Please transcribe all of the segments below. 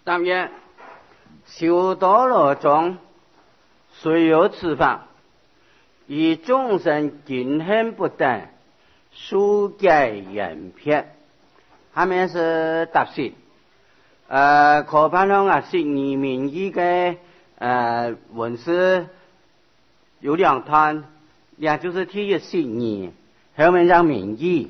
但愿修道罗中虽有此法，以众生尽恨不等，疏解人偏。下面是答释。可盼望啊，释义名义的文字有两段，也就是第一释义，后面讲名义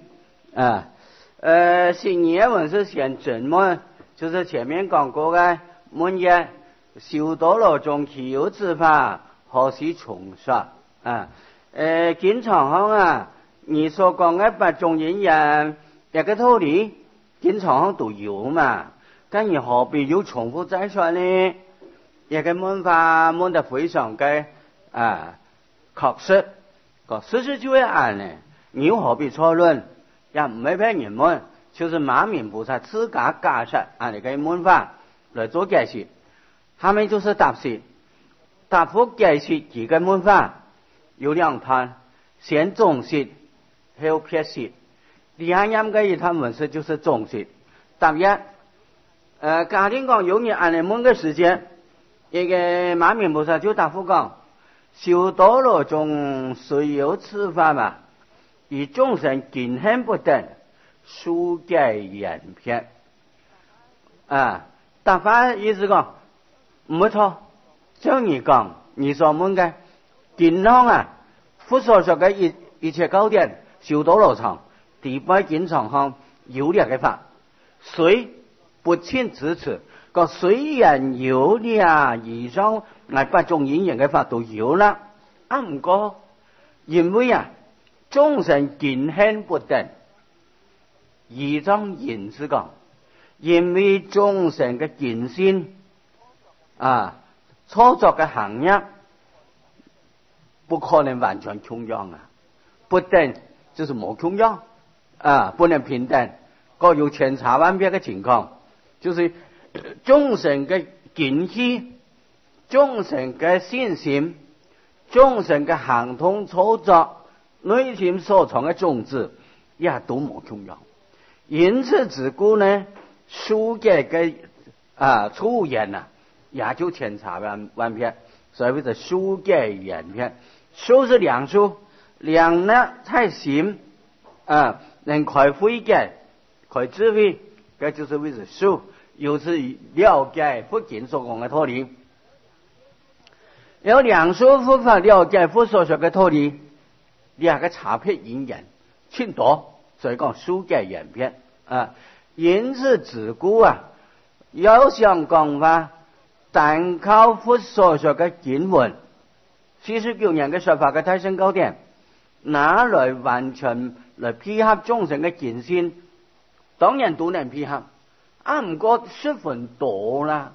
释义的文字先正文，就是前面讲过的文言修道罗中其有之法，何须重说经常你所讲的八种因缘一个道理，经常都有嘛，但你何必要重复再说呢？一个问法问得非常的確實，個事實就會按呢，你又何必錯論？也唔係俾人問，就是馬明菩薩自家解釋按呢個問法來做解釋。下面就是答釋，答復解釋幾個問法有兩段，先總釋後撇釋。第二樣嘅一段文字就是總釋。答一假定講有人按呢問嘅時間，一個馬明菩薩就答復講。修道羅中雖有此法嘛，以眾生盡恨不等，疏解人偏。答法意思講唔錯，將你講你所問嘅經常佛所說嘅一切經典修道羅場第八經常上有兩個法，雖不盡支持，個雖然有兩以上八種因緣嘅法都有啦，唔過因為眾生盡恨不等，以種因是講，因為眾生嘅見心操作嘅行業不可能完全同樣不等就是冇同樣不能平等，各有千差萬別嘅情況，就是眾生嘅見識，眾生嘅信心，眾生嘅行動操作，內心所藏嘅種子也都冇同樣。因此自古呢，疏解嘅出現也就千差萬別，所謂的疏解人偏。疏是兩疏，兩呢太心能開慧解，開智慧，這就是為之疏。由此了解佛經所講的道理，有兩疏佛法了解佛所說的道理，兩個差別因緣挺多，所以講疏解人偏因此自古要想講法，單靠佛所說的經文，49年嘅說法嘅大乘經典，拿來完全來配合眾生嘅見性，當然都能配合。唔過十分多啦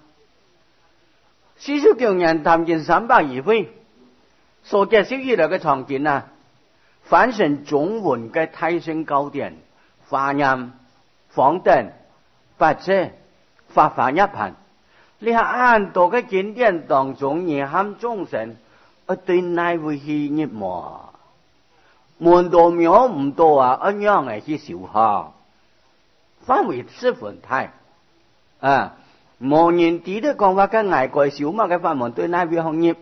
，49年談經320回，所解釋以來嘅場景翻成中文嘅大乘經典，華嚴、方等、八者、法華一品，你喺按多嘅經典當中，你喊眾生對內會去入魔，門道廟唔多一樣係去修行，範圍十分大無人哋都講話嘅外國小馬嘅法門對內會行業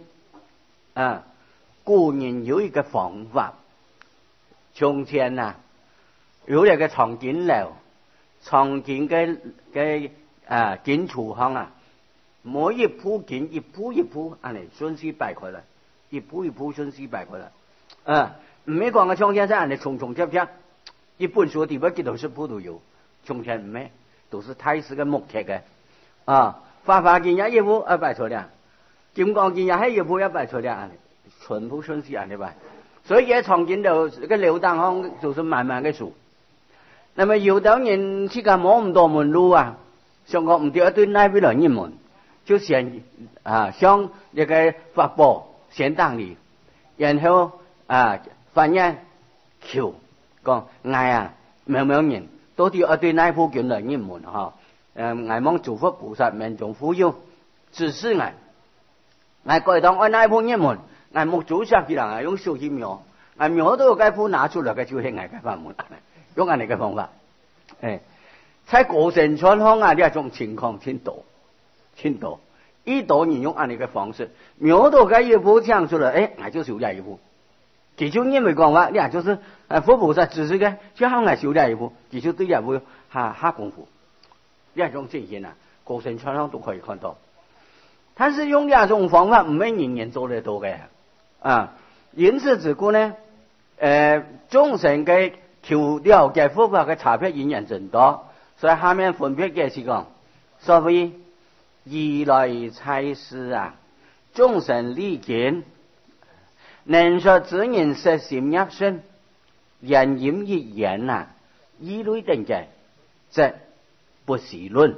固然有一個方法。從前有一個藏經樓，藏經嘅經處行每一鋪經一鋪一鋪嚟順勢擺開啦，一鋪一鋪順勢擺開啦唔係講嘅從前係嚟重重疊疊，一本書地方幾多十鋪都有，從前唔係都是太師嘅木刻嘅法華經也一鋪擺出嚟，金剛經也係一鋪擺出嚟，全部順勢嚟擺。所以藏經樓嘅流當行就是慢慢嘅書。那麼有的人自家冇咁多門路想講唔對對內邊來入門，就先向一個法寶先當嚟，然後發現求講嗌明人到底對內部經來入門嗌望諸佛菩薩命中富有，只是嗌過當愛內部入門。嗌木祖上嘅人用手去描，描到嗰鋪拿出來嘅就係嗌嘅法門，用嗌嘅方法。在過程當中呢種情況挺多， 挺多，一多人用按呢个方式，苗到个一步唱出来，俺就修这一步。其中因为讲话，你就是佛菩萨只是个就好俺修这一步，其实对这一步下功夫，这种情形啊，高僧常常都可以看到。但是用这种方法，唔係人人做得到嘅啊。因此自古呢，眾生嘅調調嘅方法嘅差別仍然真多，所以下面分別嘅是講，所謂如來差事啊，眾生利見，能說之人實心入身，人言一言啊，依類定嘅，則不是論。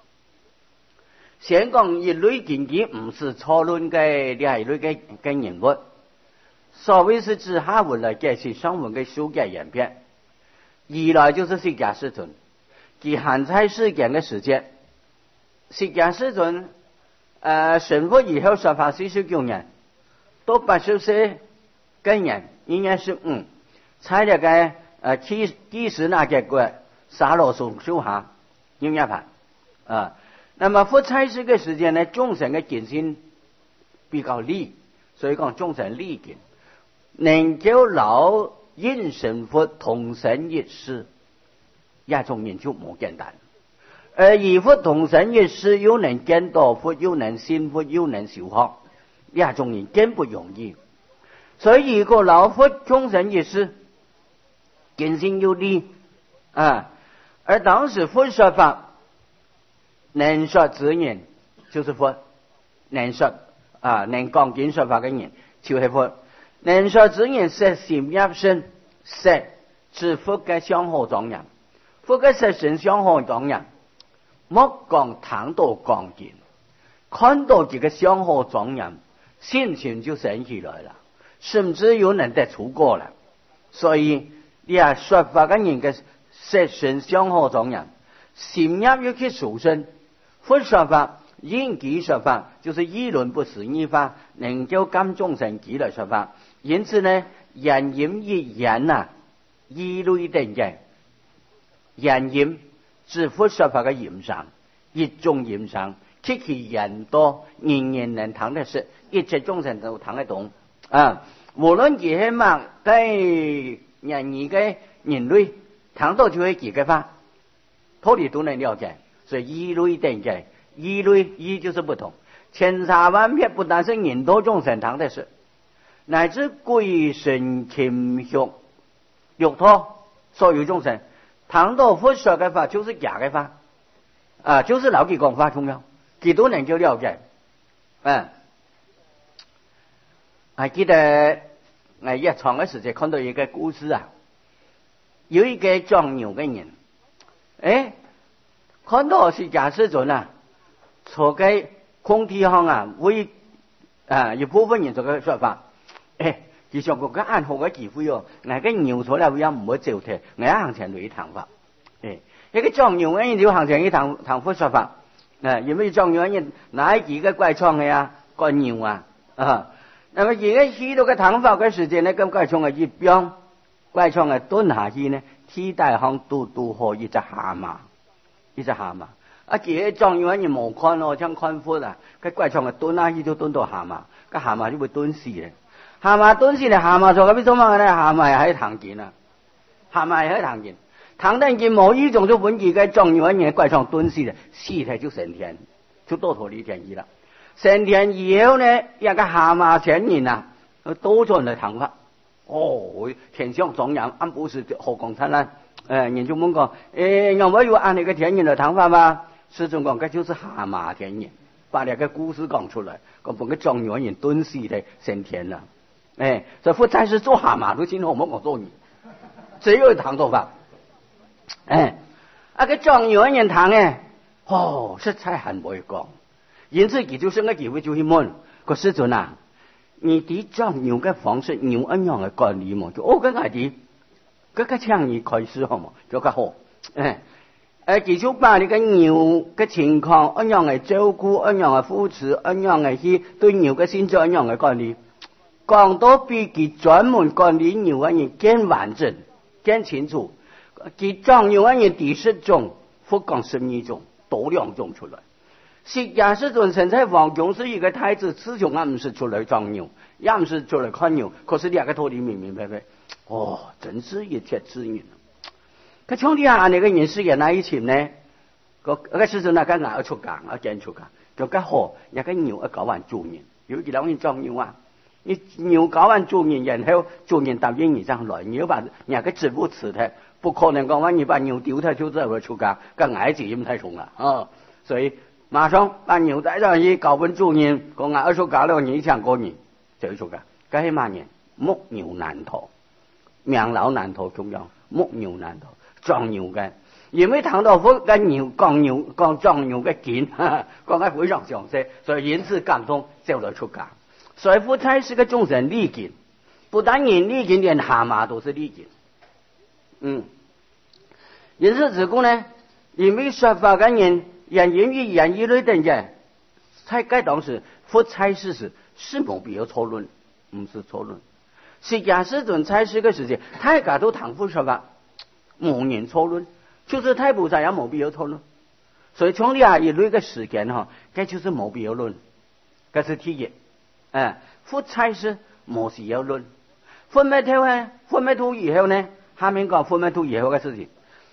先講一類經濟唔是錯論嘅呢係類嘅人物，所謂是指下文來解釋上文嘅修改演變。二來就是釋迦世尊，其限在世間嘅時間。釋迦世尊成佛以後說法49年，到80歲嘅人應該是在那個幾時那個國沙羅樹樹下應該判啊。那麼佛在世嘅時間呢，眾生嘅見性比較利，所以講眾生利見，能夠留應成佛同生一世，一種研究冇簡單。而以佛同生一世，又能見到佛，又能信佛，又能修學，一種人更不容易。所以如果留佛同生一世，見性又利啊，而當時佛說法。能說之人就是佛，能說能講經說法嘅人就是佛。能說之人實心入身，實是佛嘅相好莊嚴，佛嘅實性相好莊嚴。莫講談到講經，看到這個相好莊嚴，心情就升起來了，甚至有人得出過了。所以你說法嘅人嘅實性相好莊嚴，心入要去修身。佛說法、應機說法，就是議論不是依法，能夠感眾生機來說法。因此呢，人言一言啊，依類定嘅人言，是佛說法嘅言上，一種言上，極其人多，人人能聽得識，一切眾生都聽得懂啊。無論幾希望對人兒嘅人類聽到就係幾個法，道理都能了解。所以依類定嘅，依類依就是不同，千差萬別，不但是人多眾生聽的是，乃至鬼神禽畜肉托所有眾生聽到佛說嘅法就是假嘅法啊，就是老幾講法重要，幾多人就了解。還記得我一場嘅時候看到一個故事啊，有一個撞牛嘅人，看到釋迦世尊啊，坐喺空地上啊，會一部分人做個說法，其實個按好嘅機會哦，我嘅牛出來會唔會走脫，我行前去談法，一個撞牛嘅人就行前去談佛說法，因為撞牛嘅人哪幾個怪創嘅呀，個牛啊，那麼而家去到個談法嘅時間呢，咁怪創嘅一邊，怪創嘅蹲下去呢，天大行都好一隻蛤蟆。一隻蛤蟆，其實狀元人冇看咯，將看佛啊，佢怪創嘅蹲下去就蹲到蛤蟆，個蛤蟆就會蹲死嘅。蛤蟆蹲死咧，蛤蟆做緊咩做乜嘅咧？蛤蟆係喺堂見啊，蛤蟆係喺堂見，堂得見冇呢種就本自嘅狀元人怪創蹲死咧，死體就升天，就到頭呢天意啦。升天以後呢，一個蛤蟆前人啊，都做人嚟談法，天上莊嚴，安不是何講燦爛。人就問講，我們有按那個天人的談法嗎？師尊講，這就是蛤蟆天人，把那個故事講出來，講本個狀元人蹲死的升天了。所以佛在世做蛤蟆都先好，冇講做你，只有談做法。個狀元人談實在很唔會講，因此佢就生個機會就去問個師尊啊，你啲狀元嘅方式，牛一樣嘅管理嘛？就跟佢啲。嗰個倡議開始好冇，就較好。繼續把你個牛嘅情況一樣嘅照顧，一樣嘅扶持，一樣嘅去對牛嘅先做一樣嘅管理，講到比佢專門管理牛嘅人更完整、更清楚。佢狀牛嘅人第10種，佛講12種，多2種出來。 释迦世尊身在皇宫是一个太子，始终也不是出来装牛，也不是出来看牛，可是两个道理明明白白。哦，真是一铁之人。佢兄弟啊，那个人是在以前呢，個世尊啊，佢牙出家，見出家，就咁好，人個牛9萬做人，有幾兩人裝牛啊？你牛9萬做人，然後做人答應你這樣來，你要把人個職務辭退，不可能講話你把牛丟退就走出家，個牙子咁太重啦啊！所以馬上把牛帶上去交俾主人，個牙出家了，你搶過人就出家，嗰係乜嘢？牧牛難逃，命老難逃重要，牧牛難逃。撞牛嘅，因為唐道夫跟牛講撞牛嘅勁，講得非常詳細，所以因此感動就來出家。所以夫差是個眾生利勁，不但人利勁，連蛤蟆都是利勁。因此自古呢，因為說法嘅人言語類等嘅，在該當時夫差事是冇必要討論，唔是討論。釋迦世尊差事嘅事情，大家都談夫說法。冇人討論，就是太菩薩也冇必要討論，所以從呢一類嘅事件嗬，這就是冇必要論，這是第一。夫差事冇事要論，分咩頭呢？分咩土以後呢？下面講分咩土以後嘅事情。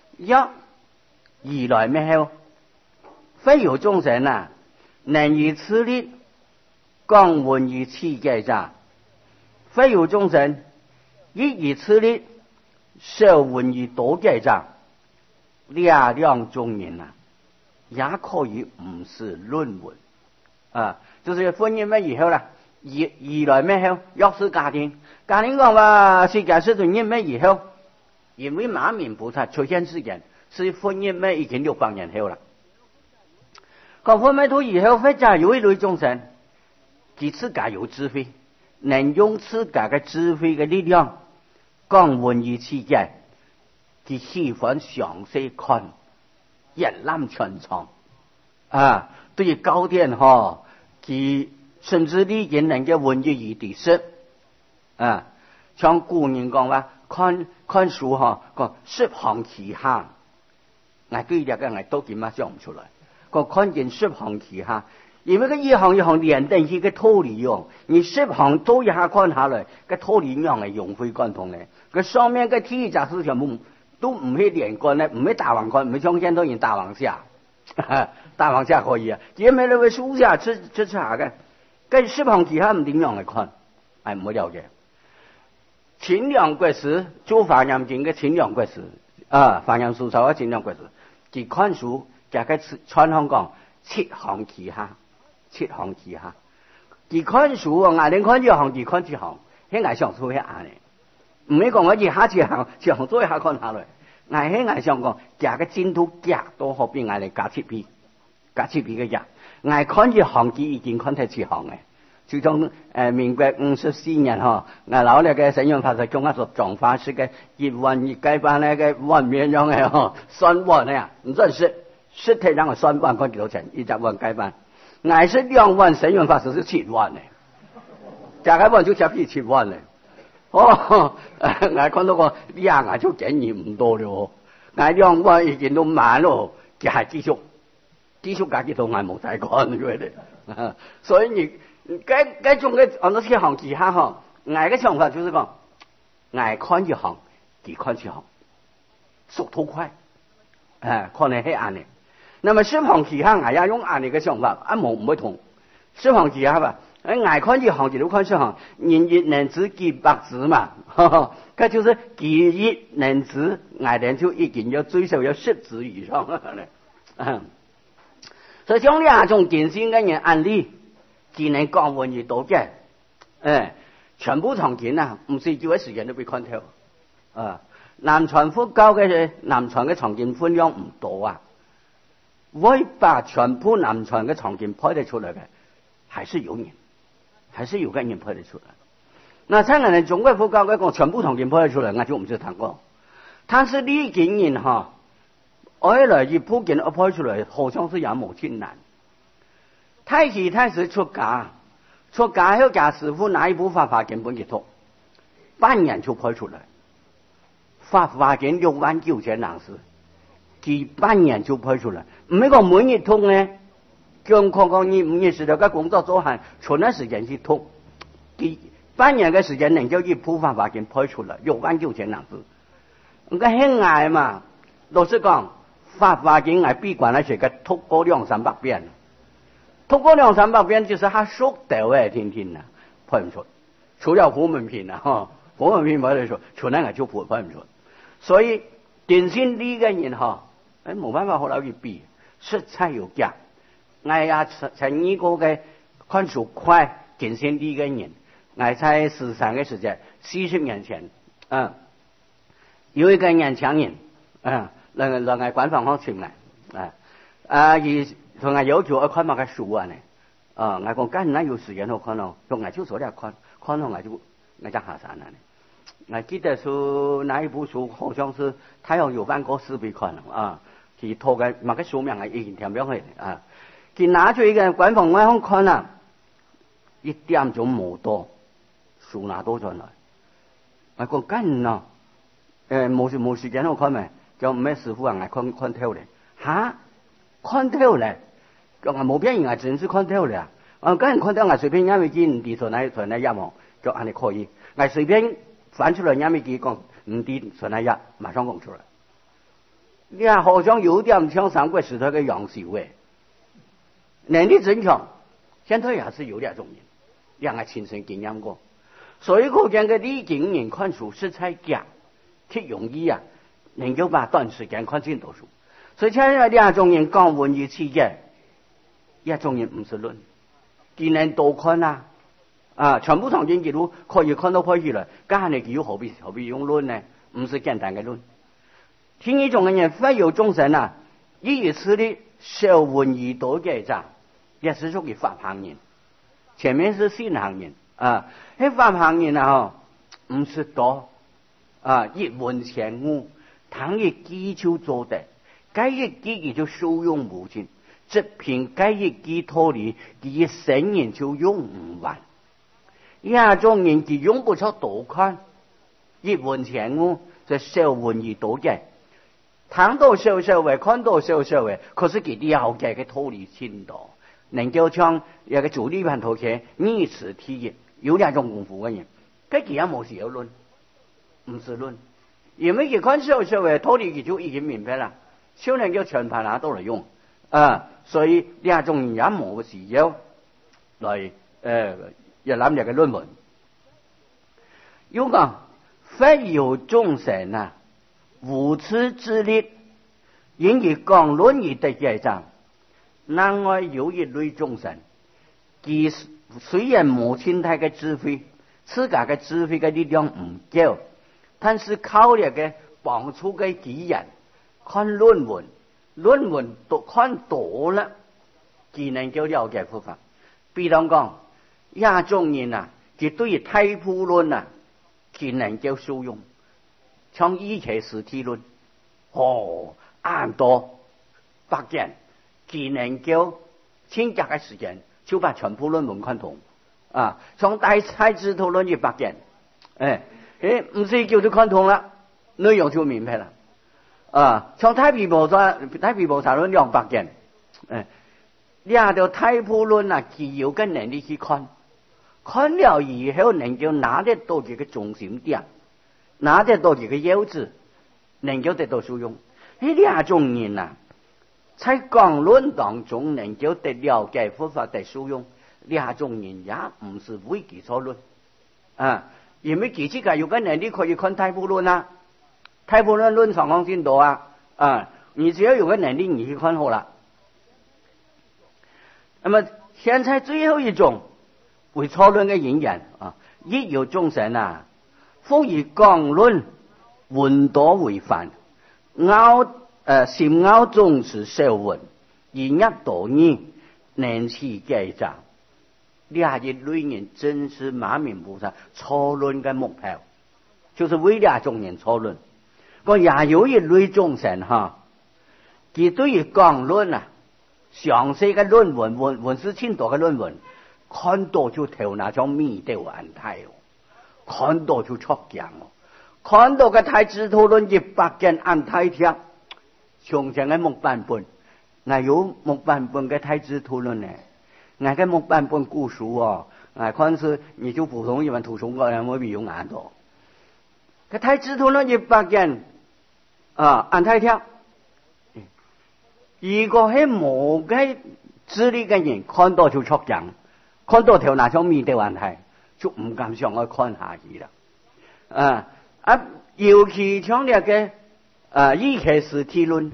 一來咩後？非有眾生啊，能以此力降聞以持戒者，非有眾生以此力。受聞以多戒者，兩種人啊，也可以唔是論聞啊，就是婚姻咩以後啦，二來咩後，若是家庭講話釋迦世尊因咩以後，因為馬明菩薩出現事件，是婚姻咩已經600年後啦。講婚姻圖以後，或者有一類眾生，佢自家有智慧，能用自家嘅智慧嘅力量。講聞以持戒，佢喜歡詳細看，一覽全藏啊！對於高點佢甚至呢件能夠聞以地識啊！像古人講話，看書講十行其下，我對呢個我都點啊想唔出來。個看見十行其下，因為個一行一行連登起個道理用，你十行都一下看下來，個道理樣係融會貫通咧。佢上面嘅體質思想都唔係連貫咧，唔係大王貫，唔係像見到人大王下，大王下可以啊，因為你會書下出下嘅，跟十行其下唔點樣嚟看，係唔會了解。清涼國師做華嚴經嘅清涼國師啊，華嚴書抄嘅清涼國師，佢看書就係傳香港七行其下，七行其下，佢看書啊，眼睛看一行，佢看一行，喺眼上做一眼咧。唔係講我一下一行做一下看下來，我喺眼上講夾個針都夾到後邊，我嚟夾切片嘅夾，我看一行佢已經看睇7行嘅。就從民國54年我老咧嘅沈陽法師中一所講法師嘅葉問葉雞班咧嘅雲面樣嘅3萬咧，唔真實體讓我3萬看幾多錢？一隻雲雞班，我是2萬，沈陽法師是7萬咧，加個萬就夾起7萬咧。我看到個我就經驗唔多咯，我2萬已經都慢咯，佢係繼續加幾多我冇再講佢哋，所以你該種嘅按照7行其下我嘅想法就是講，我看一行，佢看7行，速度快，看嚟係眼嘅。那麼10行其下我也用眼嘅想法，冇唔會同10行其下吧。愛看一行就都看10行，人一能知幾百字嘛，佢就是幾一能知，愛人就已經要最少要10字以上了。所以像兩種典型嘅人案例，只能講聞以多嘅，全部場景啊，唔是幾位時間都被看透。南傳佛教嘅南傳嘅場景分量唔多啊，會把全部南傳嘅場景拍得出來嘅，還是有人。還是有個人拍得出來。那在我哋中國佛教嘅講全部場景拍得出來，我就唔知談過。但是呢件人愛來一部件拍出來，好像是也冇困難。太極太師出家後家師傅拿一部法華經本結束，半年就拍出來。法華經69000人字，佢半年就拍出來。唔係講每日通呢， 叫看看你5、20个工作做完，存段时间去吐，半年的时间能够以普法法经拍出来，69000两字。我讲很矮嘛，老实讲，法经矮闭关那些个吐过200-300遍，吐过200-300遍就是他熟到的，听啊，拍唔出。除了佛门品啊，佛门品冇得说，全那个就拍唔出。所以定心理嘅人冇办法好老去比，实在有假。我也曾一个嘅看书快定心理嘅人，我在13嘅时间，40年前，有一个年轻人，让我官方请来，而同我要求我看乜嘅书啊呢？我讲梗係有時間好看咯，用我就做嚟看到我就下山啦。我記得是那一部書，好像是太陽有翻個視頻看了佢拖嘅乜嘅書名係已經填咗去佢拿出一個官方外向看啦，1點鐘冇多，書拿多咗來。我講梗咯，冇時間好看咩？叫咩師傅我看透咧，看透咧。叫我冇骗人啊，真是看透了。梗係看透我隨便啱咪見唔知從哪一行，叫你可以。我隨便翻出來啱咪見講唔知從哪一，馬上講出來。你看好像有點像三國時代嘅楊秀誒，能力真強，現在也是有這種人，讓我親身經驗過。所以可見嘅李景人看書實在假，挺容易啊，能夠把短時間看進多書。所以現在兩種人講文藝氣嘅。一種人唔是論，既然多看全部堂經記錄可以看到可以了，咁你記錄何必用論呢？唔是簡單嘅論。聽一種嘅人非有眾生以此的受文而多嘅咋，也是屬於法行人。前面是信行人喺法行人唔是多一文前悟，倘一記就做得，該一記就受用無盡。即憑該一記脫離，佢生人就用唔完。一種人佢用不出多看，一文前悟就受文而多嘅，聽到受嘅，看到受嘅，可是佢了解嘅脫離深度，能夠將一個主理盤頭嘅逆詞體驗，有兩種功夫嘅人，佢其實冇時有論，唔是論，因為佢看受嘅脫離，佢就已經明白啦，少能夠全盤拿到嚟用。所以兩種人也冇時要來要諗一個論文。如果非有眾生無此之力，因而講論而得嘅章，另外有一類眾生，佢雖然冇清太嘅智慧，自家嘅智慧嘅力量唔夠，但是靠一個幫助嘅機人看論文都看多了，佢能夠了解佛法。比方講，一種人佢對太普論佢能夠受用，像以前實體論，按多百件，佢能夠輕夾嘅時間就把全部論文看通從太子頭論100件，唔是叫做看通了，內容就明白了。從太皮菩薩論200件，兩條太普論佢有個能力去看了以後能夠拿得到佢嘅重心點，拿得到佢嘅優質，能夠得到受用。呢兩種人在講論當中能夠得了解佛法得受用，兩種人也唔是為己所論因為佢自己有個能力可以看太普論太普論論上行進度你只要有個能力你去看好了。那麼現在最後一種為錯論嘅引言亦有眾生復以講論文多為範，心拗重視受文，而一多義能持計章。呢一類人真是馬明菩薩錯論嘅目標，就是為兩種人錯論。也有一類眾生佢對於講論詳細嘅論文是清多嘅論文，看到就頭那種迷掉眼睇看到就出鏡看到嘅太子頭論100件眼睇貼，從前嘅木版本我有木版本嘅太子图论呢，我嘅木版本古书哦，看是你就普通一般图书馆冇必用眼到。个太子图论100件按太跳。如果係冇嘅智力嘅人，看到就戳人，看到條那種面對問題，就唔敢上去看下去啦。尤其像呢個依期時體論，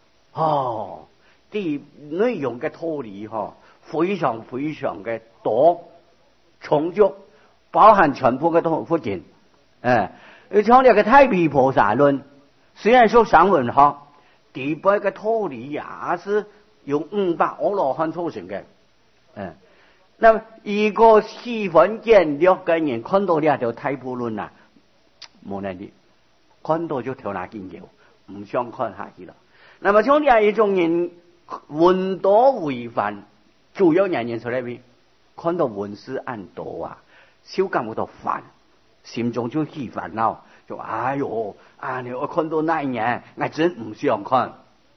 啲內容嘅道理非常非常嘅多，充足，包含全部嘅福建。像呢個太平菩薩論，雖然說散文學。第八個道理也是用500阿羅漢組成嘅，那麼一個喜歡簡略嘅人看到呢條太普論啊，冇能力，看到就跳那見橋，唔想看下去啦。那麼像呢一種人文多為煩，主要原因出嚟邊？看到文思暗多啊，少感覺到煩，心中就起煩惱。就哎呦，你我看到那一年，我真唔想看。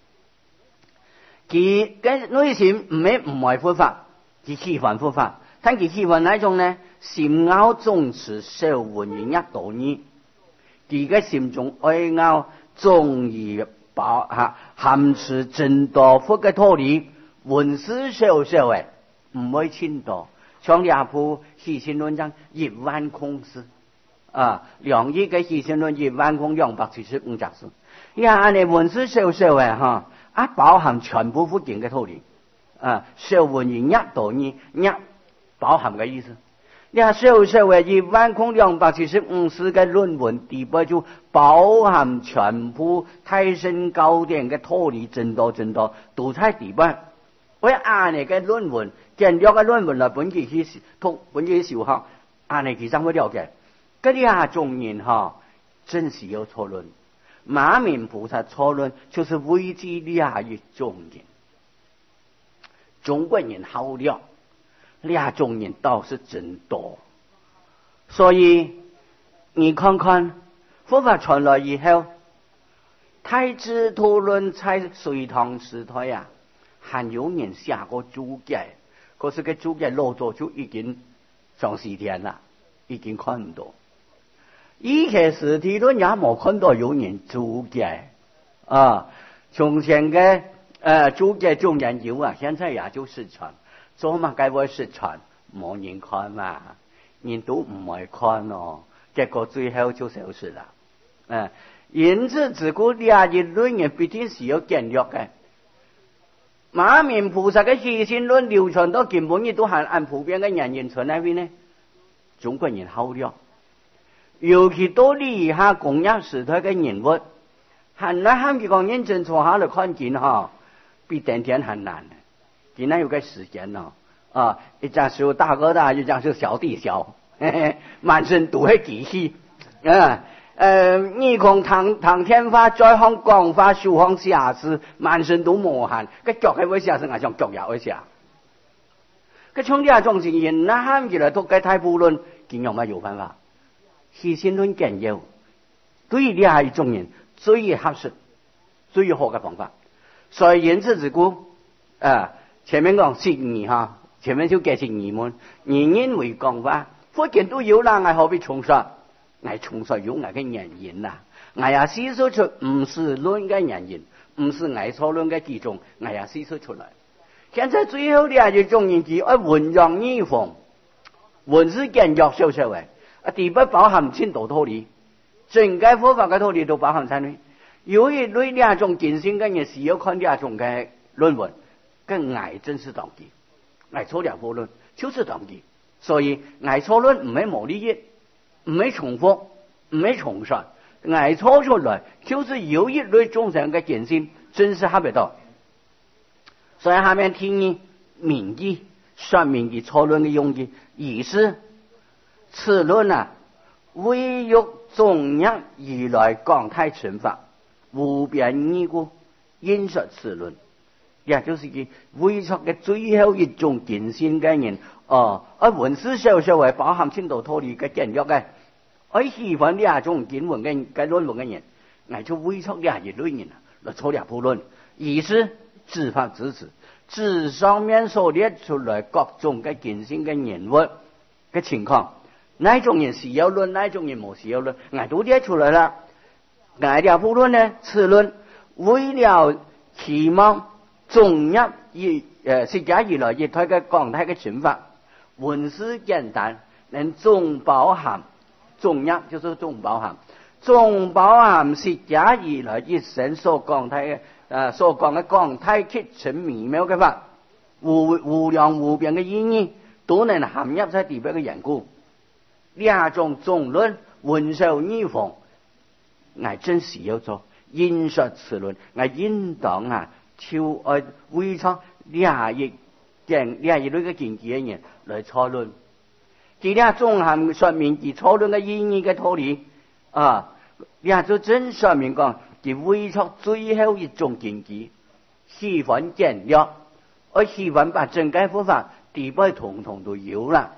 佢嘅內心唔係佛法，佢喜歡佛法。但佢喜歡哪種呢？心拗總持受文言一道義，佢嘅心中愛拗總義含持真多佛嘅道理，文思受嘅唔會輕多。像呢部起心論章1萬空思。兩億嘅起心論1萬空275雜字，你文思受嘅包含全部福建嘅道理，受文言一道義一包含嘅意思。受嘅1萬空275字嘅論文，第八就包含全部太深高典嘅道理，真多都在第八。我按你嘅論文，簡略嘅論文來本期去小學，按你其實會了解。嗰啲種人真是有錯論。馬明菩薩錯論就是為之呢一種人。中國人好了，呢種人倒是真多。所以你看看佛法傳來以後，太子圖論在隋唐時代還有人寫過注解，可是個注解落咗就已經上4天啦，已經看唔到。依期時體論也冇看到有人注解從前嘅注解中研究現在也就失傳，做乜解會失傳？冇人看嘛，人都唔愛看結果最後就消失啦。因此自古呢一論人必定是有簡略嘅。馬明菩薩嘅起心論流傳到今本亦都係按普遍嘅人言傳喺邊呢？中國人好了。尤其到呢下工業時代嘅人物，很難佢講認真坐下來看見比天天很難。今天有個時間一講是大哥大，一講是小弟小，滿身都係機器。你講唐天發再行講法書行寫字，滿身都無限，個腳係會寫成像腳也會寫。個從呢種情形，那喊起來都該太普論，見有乜有辦法？起心論簡要，對呢一種人最合適、最好嘅方法。所以因此自古前面講釋義前面就解釋義門，人人為講法，佛經都有啦，我何必重說？我重說有我嘅原因啦，我也思索出唔是論嘅原因，唔是我錯論嘅基礎，我也思索出來。現在最後呢一種人叫文揚義風，文是簡約少少嘅。第八包含千多道理，整個佛法嘅道理都包含在內。由於對呢種見性嘅人是要看呢種嘅論文，跟愛真是當機，愛錯了佛論就是當機。所以愛錯論唔係冇利益，唔係重複，唔係重述，愛錯出來就是有一類眾生嘅見性，真是合不到。所以下面聽你名義說明嘅錯論嘅用意，意思。此論為欲中一而來講太成法，無邊義故，因說此論。也就是佢為出嘅最後一種見性嘅人，文思修為包含千多道理嘅簡約嘅，喜歡呢一種見文嘅論文嘅人，就為出呢一類人來錯了普論，意思知法之子，字上面所列出来各种嘅健身嘅人物嘅情況，哪種人是有論，哪種人冇是有論，我都列出來啦。我哋不論呢，此論為了期望綜入釋迦如來一體嘅廣大嘅傳法，文字簡單，能總包含，綜入就是總包含，總包含釋迦如來一生所講嘅所講嘅廣大極深微妙嘅法，無量無邊嘅意義，都能含入在裏邊嘅緣故。兩種總論文秀異縫，我真是要做引述此論，我應當超愛會創兩億類嘅見解嘅人來討論。佢哋綜合說明佢討論嘅意義嘅道理兩就真說明講佢會創最後一種見解，喜歡簡略，而喜歡把整個佛法地位統統都有啦。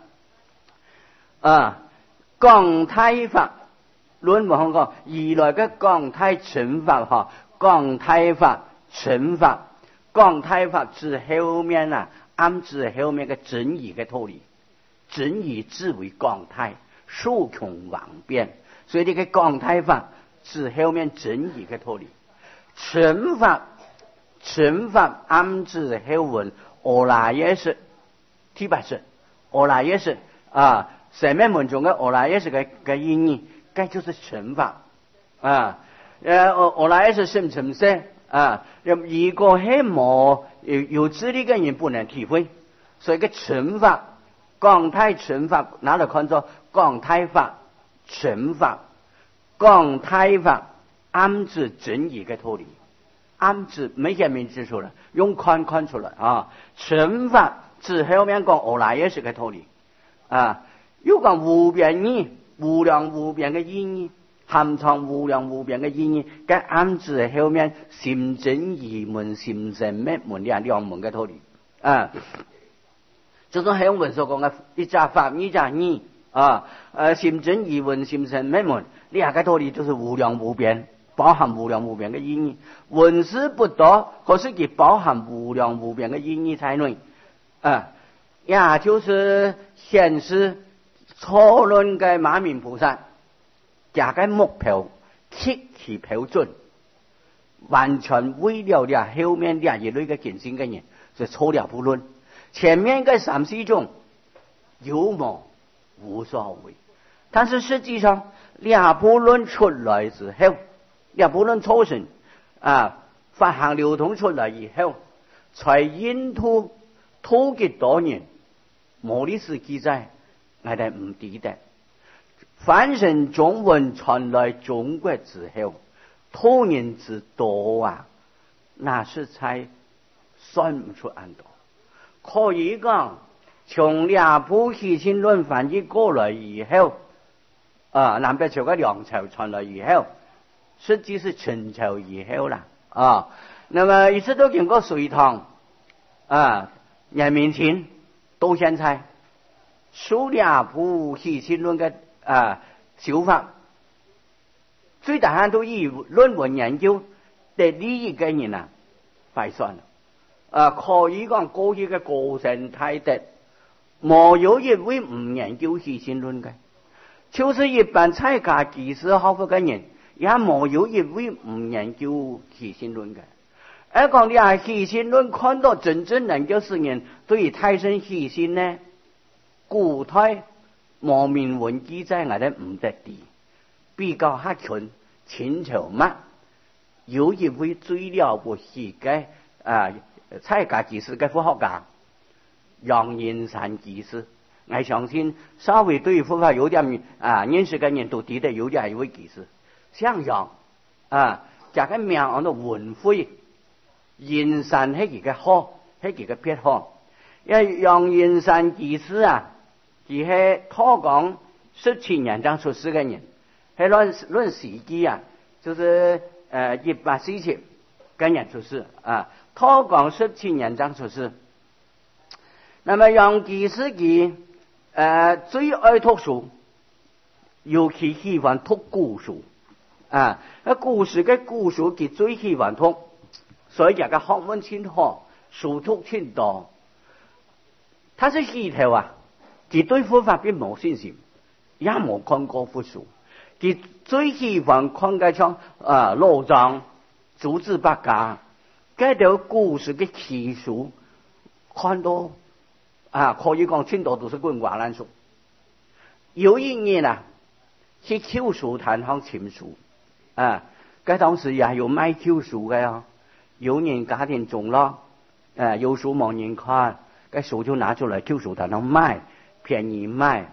廣大法論冇講而來嘅廣大傳法廣大法傳法，廣大法之後面暗指後面嘅真義嘅道理，真義之為廣大，數窮萬變，所以呢個廣大法之後面真義嘅道理，傳法暗指後文阿賴耶識第八識，阿賴耶識上面文中嘅阿賴耶識嘅意義，該就是傳法阿賴耶識是唔是識如果係冇有智力嘅人不能體會，所以個傳法廣大傳法拿來看作廣大法傳法，廣大法暗指真義嘅道理，暗指沒顯明指出來，用看出來傳法指後面講阿賴耶識嘅道理又講無邊義，無量無邊嘅意義，含藏無量無邊嘅意義，該暗指後面心真義門、心真滅門兩門嘅道理就是喺文所講嘅一扎法一扎義心真義門、心真滅門兩個道理就是無量無邊，包含無量無邊嘅意義。文字不多，可是佢包含無量無邊嘅意義在內也就是顯示初論嘅馬明菩薩加嘅目標極其標準，完全為了後面一類嘅見性嘅人，就初了不論。前面嘅三四種有冇無所謂，但是實際上了不論出來之後，了不論初成法行流通出來以後，才印度拖幾多年，冇歷史記載，我哋唔記得。翻成中文傳來中國之後，拖年之多那是才算唔出很多。可以講從兩部起信論翻譯過來以後南北朝嘅梁朝傳來以後，實際是秦朝以後啦那麼一直都經過隋唐人民前到現在數兩部起信論嘅手法，最大限度以論文研究的利益嘅人快算可以講過去嘅高僧大德冇有一位唔研究起信論嘅，就是一般在家技師學佛嘅人也冇有一位唔研究起信論嘅。而講你起信論看到真正能夠使人對太上起信呢，古代冇明文記載我哋唔得啲，比較客群清朝乜有一位最了不起嘅在家技師嘅佛學家楊延山技師，我相信稍微對佛法有點認識嘅人都記得有這一位技師，像楊加個名叫做文輝，延山係佢嘅好，係佢嘅別好。因為楊延山技師佢係托廣17年章出世嘅人，係論時紀就是1847嘅人出世托廣17年章出世。那麼楊技師佢最愛讀書，尤其喜歡讀古書故事嘅故事佢最喜歡讀， 所以这个学问真好，书读真多。他是虚头啊，他对佛法并冇信心，也冇看过佛书。他最喜欢看嘅像老庄、诸子百家，嗰條故事嘅奇書，看到可以講青島圖書館華蘭書。有一年啊，去舊書壇行簽書嗰當時也有賣舊書嘅啊，有人家庭中咯，有書冇人看，嗰書就拿出來舊書壇行賣，便宜賣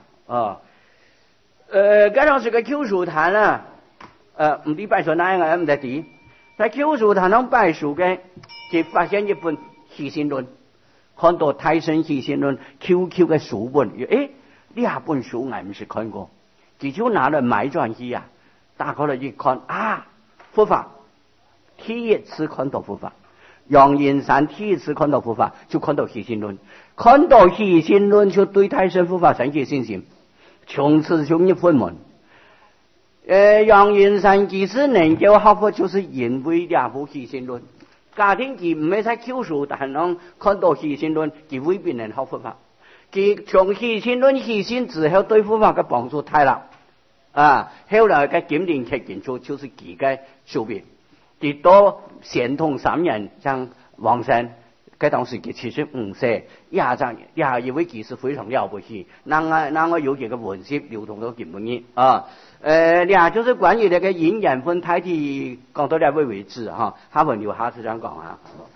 嗰當時嘅舊書壇啊，唔知擺在哪樣唔得啲，在舊書壇行擺書嘅，就發現一本《起信論》，看到泰森《起信論》QQ 嘅書本，呢下本書我唔是看過，佢就拿來買轉去啊，打開來一看佛法，第一次看到佛法，楊延山第一次看到佛法，就看到《起信論》，看到《起信論》就對泰森佛法產生信心，從此就入佛門。楊延山幾時能夠學佛，就是因為兩部《起信論》。家庭佢唔係在舊書壇上看到《起信論》，佢未必能學佛法。佢從《起信論》起信之後，對佛法嘅幫助太大後來嘅檢定劇研究就是佢嘅手筆。佢到咸通3人，像王生，佢當時佢75歲，也以為佢是非常了不起。那我有幾個文字流通到今日就是關於那個因緣分態的講到呢位為止哈，下文留下次再講